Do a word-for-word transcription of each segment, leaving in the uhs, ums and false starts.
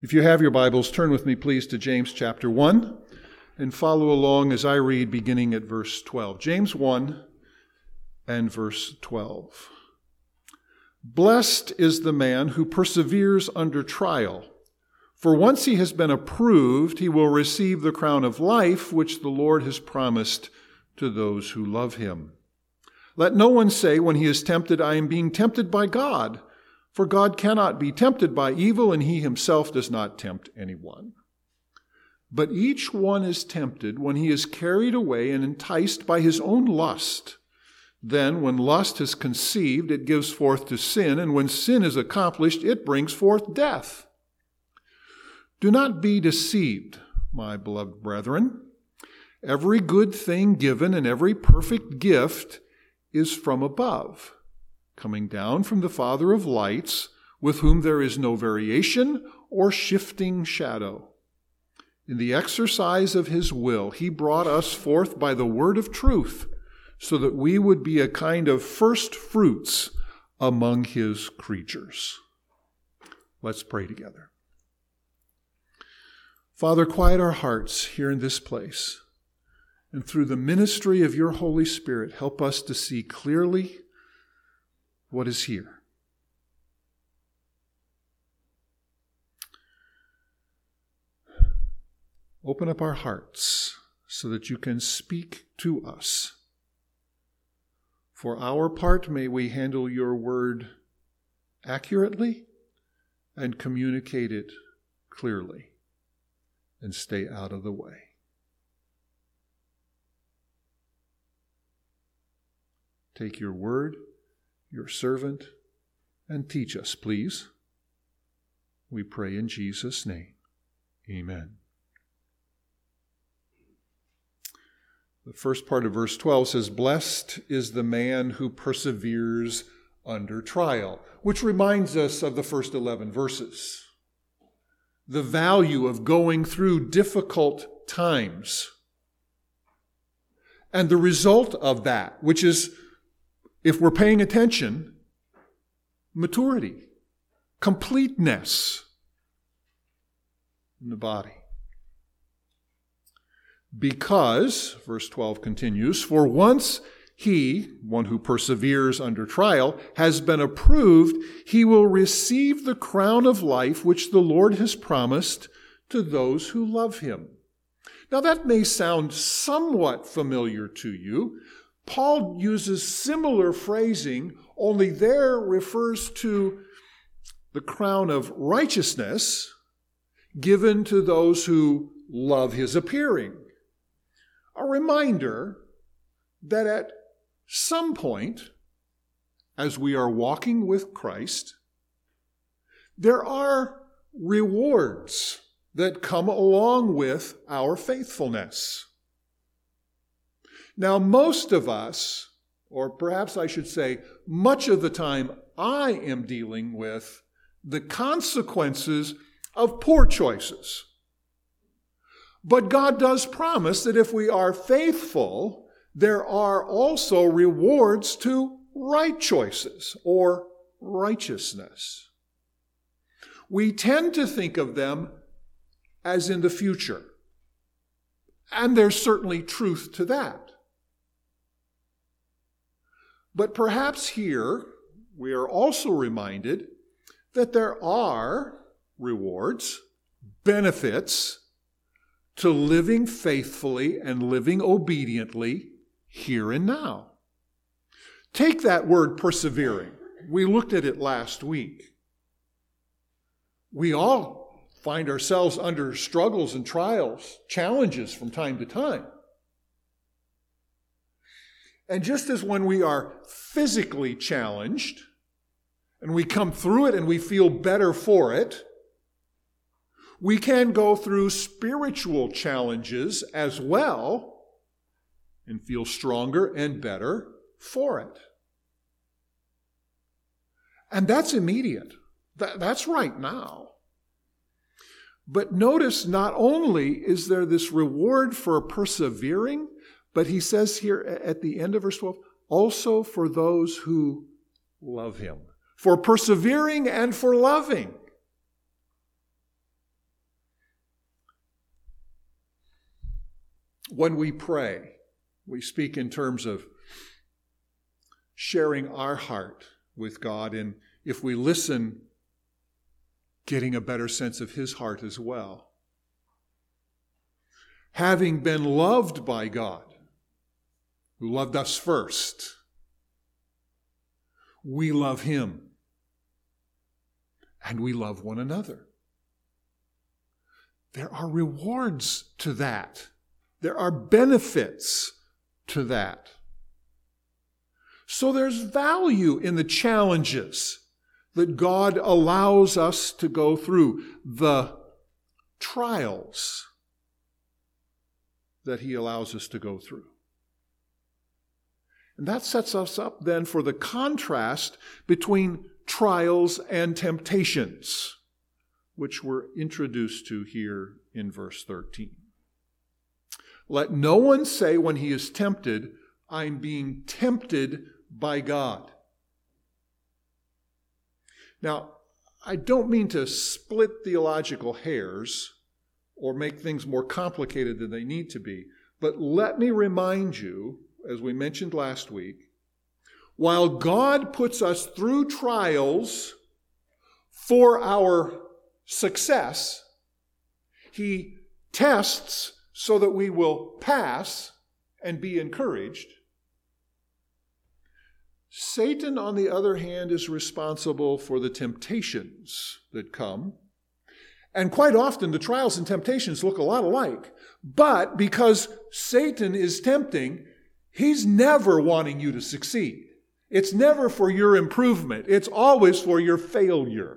If you have your Bibles, turn with me, please, to James chapter one and follow along as I read beginning at verse twelve. James one and verse twelve. Blessed is the man who perseveres under trial, for once he has been approved, he will receive the crown of life which the Lord has promised to those who love him. Let no one say when he is tempted, I am being tempted by God. For God cannot be tempted by evil, and he himself does not tempt anyone. But each one is tempted when he is carried away and enticed by his own lust. Then, when lust has conceived, it gives forth to sin, and when sin is accomplished, it brings forth death. Do not be deceived, my beloved brethren. Every good thing given and every perfect gift is from above, coming down from the Father of lights, with whom there is no variation or shifting shadow. In the exercise of his will, he brought us forth by the word of truth, so that we would be a kind of first fruits among his creatures. Let's pray together. Father, quiet our hearts here in this place, and through the ministry of your Holy Spirit, help us to see clearly what is here. Open up our hearts so that you can speak to us. For our part, may we handle your word accurately and communicate it clearly and stay out of the way. Take your word, your servant, and teach us, please. We pray in Jesus' name. Amen. The first part of verse twelve says, Blessed is the man who perseveres under trial, which reminds us of the first eleven verses. The value of going through difficult times. And the result of that, which is, if we're paying attention, maturity, completeness in the body. Because, verse twelve continues, for once he, one who perseveres under trial, has been approved, he will receive the crown of life which the Lord has promised to those who love him. Now that may sound somewhat familiar to you. Paul uses similar phrasing, only there refers to the crown of righteousness given to those who love his appearing. A reminder that at some point, as we are walking with Christ, there are rewards that come along with our faithfulness. Now, most of us, or perhaps I should say, much of the time, I am dealing with the consequences of poor choices. But God does promise that if we are faithful, there are also rewards to right choices or righteousness. We tend to think of them as in the future. And there's certainly truth to that. But perhaps here we are also reminded that there are rewards, benefits to living faithfully and living obediently here and now. Take that word persevering. We looked at it last week. We all find ourselves under struggles and trials, challenges from time to time. And just as when we are physically challenged and we come through it and we feel better for it, we can go through spiritual challenges as well and feel stronger and better for it. And that's immediate. That, that's right now. But notice, not only is there this reward for persevering, but he says here at the end of verse twelve, also for those who love him. For persevering and for loving. When we pray, we speak in terms of sharing our heart with God, and if we listen, getting a better sense of his heart as well. Having been loved by God, who loved us first, we love him, and we love one another. There are rewards to that. There are benefits to that. So there's value in the challenges that God allows us to go through, the trials that he allows us to go through. And that sets us up then for the contrast between trials and temptations, which we're introduced to here in verse thirteen. Let no one say when he is tempted, I'm being tempted by God. Now, I don't mean to split theological hairs or make things more complicated than they need to be, but let me remind you, as we mentioned last week, while God puts us through trials for our success, he tests so that we will pass and be encouraged. Satan, on the other hand, is responsible for the temptations that come. And quite often, the trials and temptations look a lot alike. But because Satan is tempting, he's never wanting you to succeed. It's never for your improvement. It's always for your failure.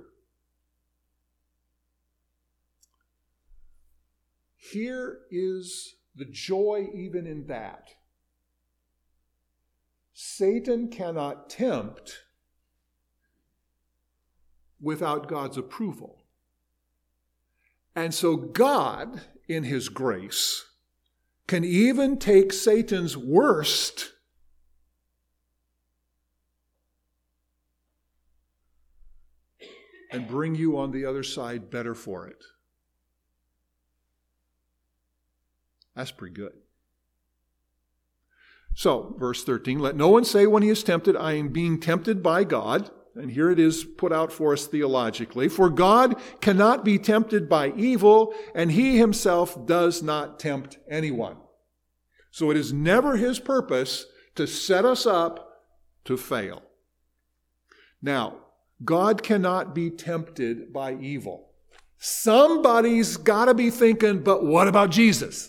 Here is the joy even in that. Satan cannot tempt without God's approval. And so God, in his grace, can even take Satan's worst and bring you on the other side better for it. That's pretty good. So, verse thirteen, let no one say when he is tempted, I am being tempted by God. And here it is put out for us theologically. For God cannot be tempted by evil, and he himself does not tempt anyone. So it is never his purpose to set us up to fail. Now, God cannot be tempted by evil. Somebody's got to be thinking, but what about Jesus?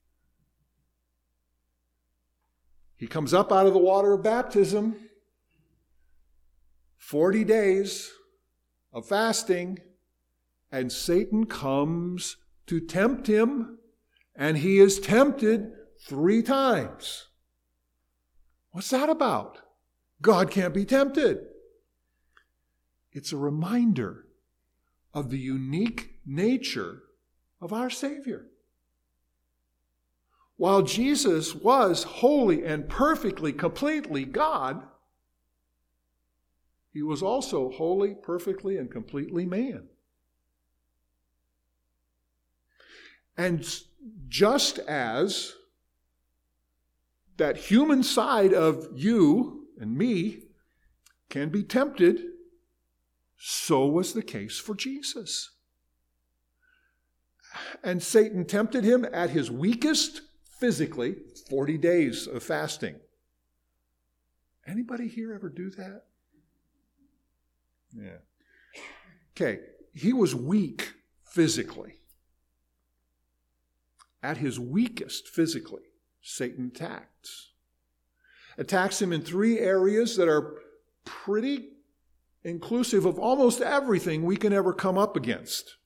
He comes up out of the water of baptism, forty days of fasting, and Satan comes to tempt him, and he is tempted three times. What's that about? God can't be tempted. It's a reminder of the unique nature of our Savior. While Jesus was holy and perfectly, completely God, he was also holy, perfectly, and completely man. And just as that human side of you and me can be tempted, so was the case for Jesus. And Satan tempted him at his weakest physically, forty days of fasting. Anybody here ever do that? Yeah. Okay, he was weak physically. At his weakest physically, Satan attacks. Attacks him in three areas that are pretty inclusive of almost everything we can ever come up against.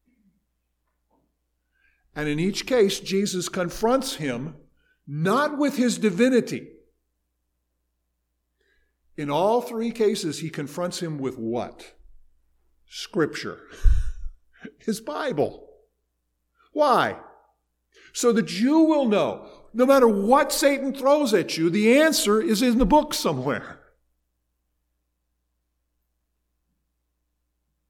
And in each case, Jesus confronts him not with his divinity. In all three cases, he confronts him with what? Scripture. His Bible. Why? So that you will know, no matter what Satan throws at you, the answer is in the book somewhere.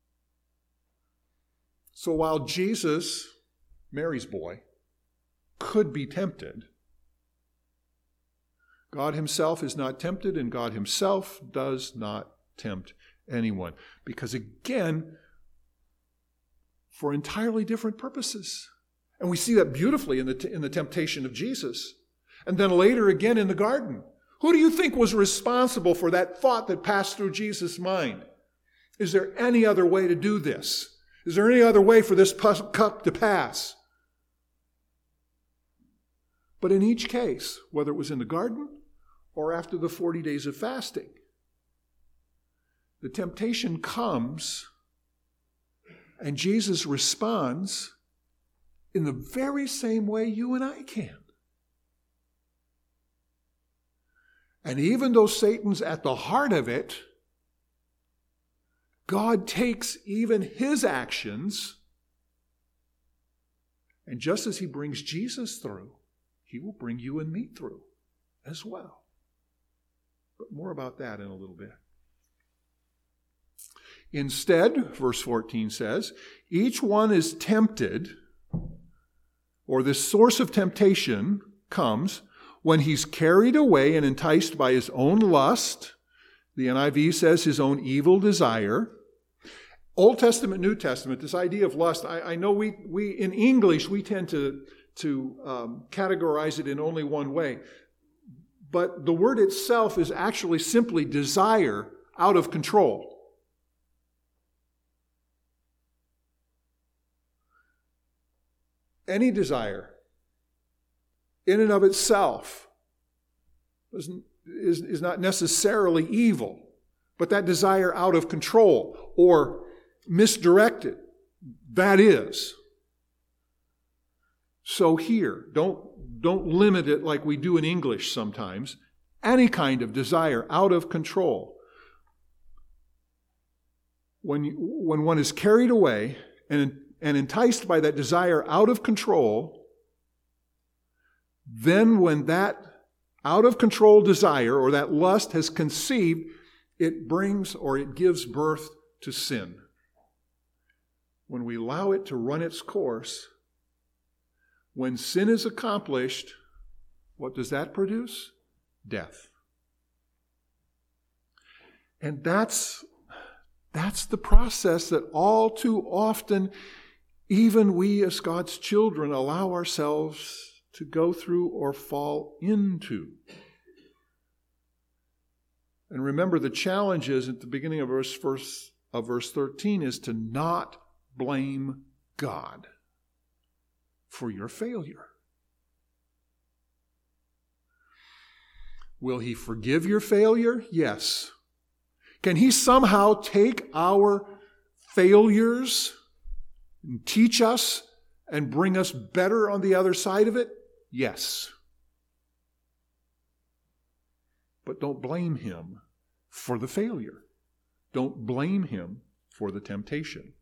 So while Jesus, Mary's boy, could be tempted. God himself is not tempted, and God himself does not tempt anyone. Because again, for entirely different purposes. And we see that beautifully in the, in the temptation of Jesus. And then later again in the garden. Who do you think was responsible for that thought that passed through Jesus' mind? Is there any other way to do this? Is there any other way for this cup to pass? But in each case, whether it was in the garden or after the forty days of fasting, the temptation comes and Jesus responds in the very same way you and I can. And even though Satan's at the heart of it, God takes even his actions, and just as he brings Jesus through, he will bring you and me through as well. But more about that in a little bit. Instead, verse fourteen says, each one is tempted, or this source of temptation comes when he's carried away and enticed by his own lust. The N I V says his own evil desire. Old Testament, New Testament, this idea of lust, I, I know we, we in English, we tend to, to um, categorize it in only one way. But the word itself is actually simply desire out of control. Any desire in and of itself is, is, is not necessarily evil, but that desire out of control or misdirected, that is. So here, don't, don't limit it like we do in English sometimes. Any kind of desire out of control. When, you, when one is carried away and and enticed by that desire out of control, then when that out of control desire or that lust has conceived, it brings or it gives birth to sin. When we allow it to run its course, when sin is accomplished, what does that produce? Death. And that's, that's the process that all too often even we as God's children allow ourselves to go through or fall into. And remember, the challenge is at the beginning of verse, verse, of verse thirteen is to not blame God for your failure. Will he forgive your failure? Yes. Can he somehow take our failures and teach us and bring us better on the other side of it? Yes. But don't blame him for the failure. Don't blame him for the temptation.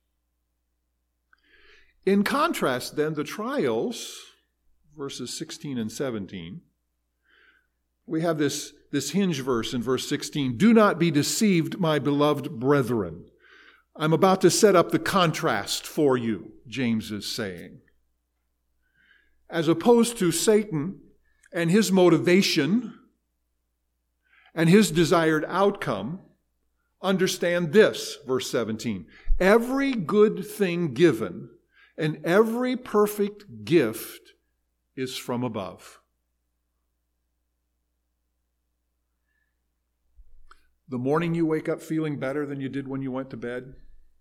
In contrast, then, the trials, verses sixteen and seventeen, we have this, this hinge verse in verse sixteen. Do not be deceived, my beloved brethren. I'm about to set up the contrast for you, James is saying. As opposed to Satan and his motivation and his desired outcome, understand this, verse seventeen. Every good thing given and every perfect gift is from above. The morning you wake up feeling better than you did when you went to bed,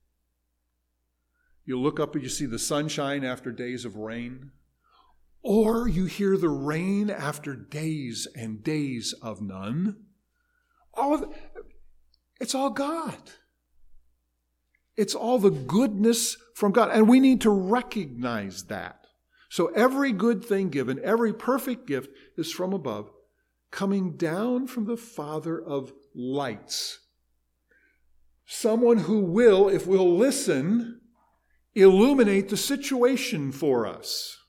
you look up and you see the sunshine after days of rain, or you hear the rain after days and days of none. All of it, it's all God. It's all the goodness from God, and we need to recognize that. So every good thing given, every perfect gift is from above, coming down from the Father of lights. Someone who will, if we'll listen, illuminate the situation for us.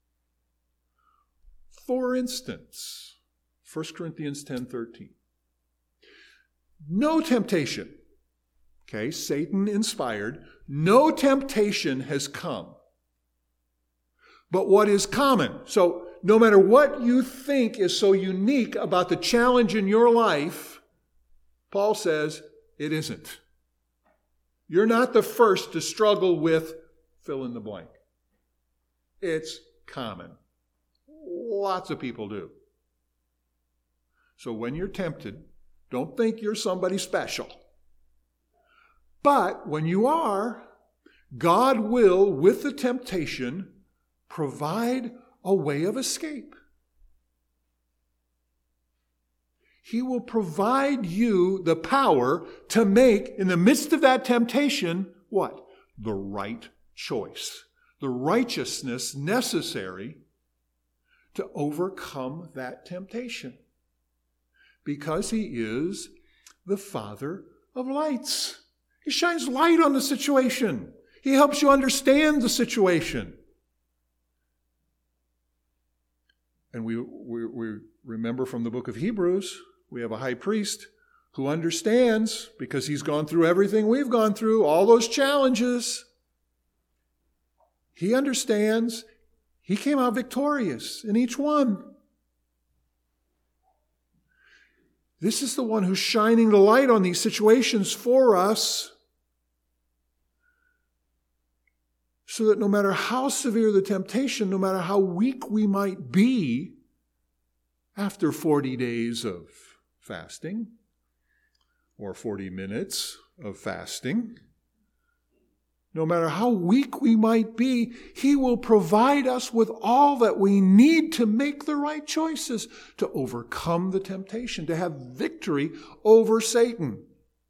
For instance, First Corinthians ten thirteen. No temptation, okay, Satan inspired, no temptation has come, but what is common. So no matter what you think is so unique about the challenge in your life, Paul says it isn't. You're not the first to struggle with fill in the blank. It's common. Lots of people do. So when you're tempted, don't think you're somebody special. But when you are, God will, with the temptation, provide a way of escape. He will provide you the power to make, in the midst of that temptation, what? The right choice. The righteousness necessary to overcome that temptation. Because he is the Father of lights. He shines light on the situation. He helps you understand the situation. And we, we, we remember from the book of Hebrews, we have a high priest who understands, because he's gone through everything we've gone through, all those challenges. He understands. He came out victorious in each one. This is the one who's shining the light on these situations for us, so that no matter how severe the temptation, no matter how weak we might be after forty days of fasting or forty minutes of fasting, no matter how weak we might be, he will provide us with all that we need to make the right choices, to overcome the temptation, to have victory over Satan.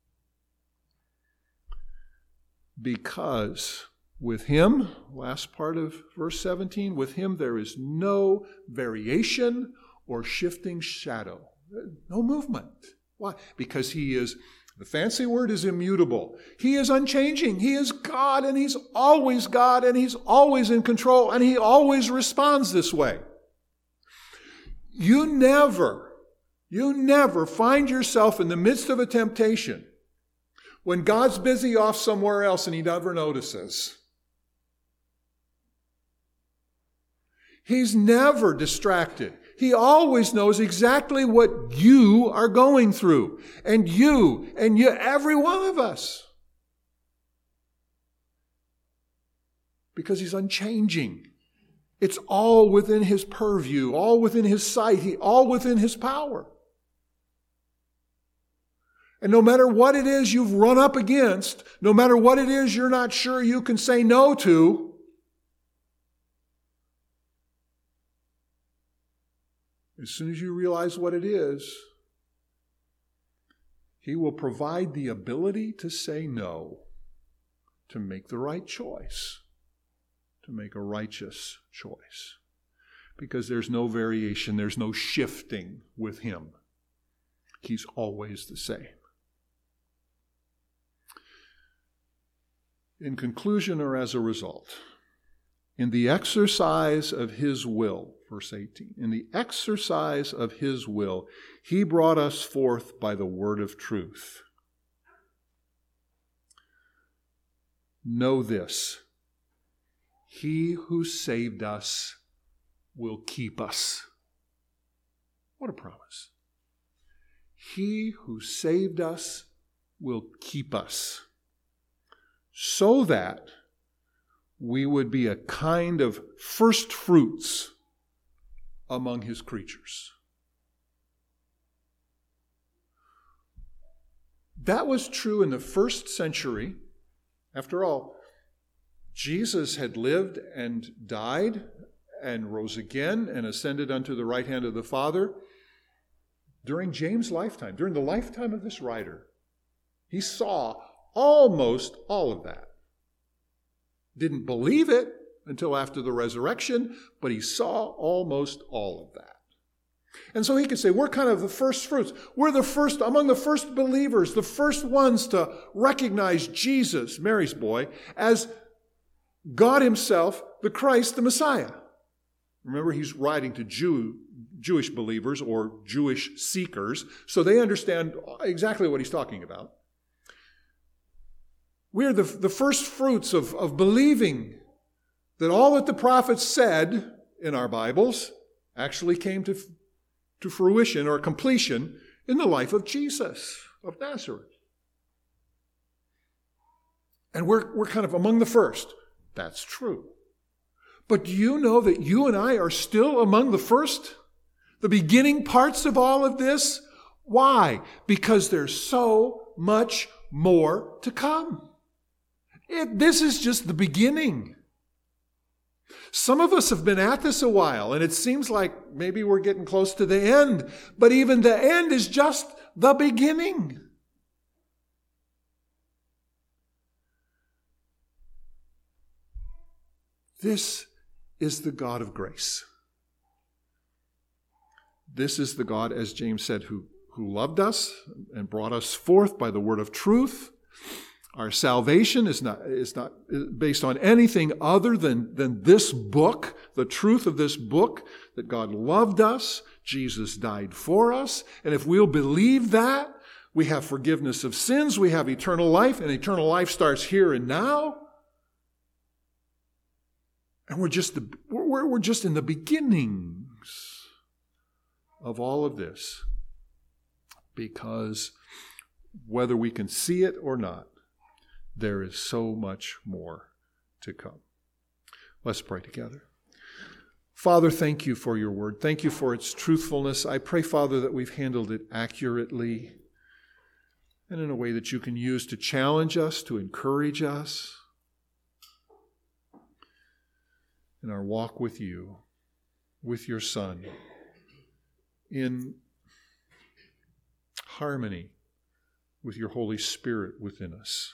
Because with him, last part of verse seventeen, with him there is no variation or shifting shadow. No movement. Why? Because he is, the fancy word is immutable. He is unchanging. He is God, and he's always God, and he's always in control, and he always responds this way. You never, you never find yourself in the midst of a temptation when God's busy off somewhere else and he never notices. He's never distracted. He always knows exactly what you are going through. And you, and you, every one of us. Because he's unchanging. It's all within his purview, all within his sight, he, all within his power. And no matter what it is you've run up against, no matter what it is you're not sure you can say no to, as soon as you realize what it is, he will provide the ability to say no, to make the right choice, to make a righteous choice. Because there's no variation, there's no shifting with him. He's always the same. In conclusion, or as a result, in the exercise of his will, verse eighteen, in the exercise of his will, he brought us forth by the word of truth. Know this, he who saved us will keep us. What a promise. He who saved us will keep us, so that we would be a kind of first fruits among his creatures. That was true in the first century. After all, Jesus had lived and died and rose again and ascended unto the right hand of the Father during James' lifetime, during the lifetime of this writer. He saw almost all of that. Didn't believe it until after the resurrection, but he saw almost all of that. And so he could say, we're kind of the first fruits. We're the first, among the first believers, the first ones to recognize Jesus, Mary's boy, as God himself, the Christ, the Messiah. Remember, he's writing to Jew, Jewish believers or Jewish seekers, so they understand exactly what he's talking about. We're the, the first fruits of, of believing that all that the prophets said in our Bibles actually came to, to fruition or completion in the life of Jesus of Nazareth. And we're, we're kind of among the first. That's true. But do you know that you and I are still among the first? The beginning parts of all of this? Why? Because there's so much more to come. It, this is just the beginning. Some of us have been at this a while, and it seems like maybe we're getting close to the end. But even the end is just the beginning. This is the God of grace. This is the God, as James said, who, who loved us and brought us forth by the word of truth. Our salvation is not, is not based on anything other than, than this book, the truth of this book, that God loved us, Jesus died for us, and if we'll believe that, we have forgiveness of sins, we have eternal life, and eternal life starts here and now. And we're just, the, we're, we're just in the beginnings of all of this. Because whether we can see it or not, there is so much more to come. Let's pray together. Father, thank you for your word. Thank you for its truthfulness. I pray, Father, that we've handled it accurately and in a way that you can use to challenge us, to encourage us in our walk with you, with your Son, in harmony with your Holy Spirit within us.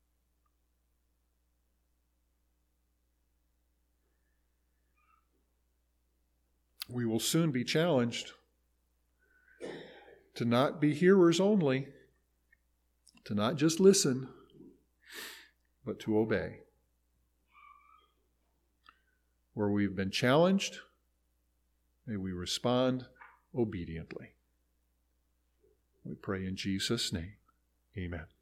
We will soon be challenged to not be hearers only, to not just listen, but to obey. Where we've been challenged, may we respond obediently. We pray in Jesus' name. Amen.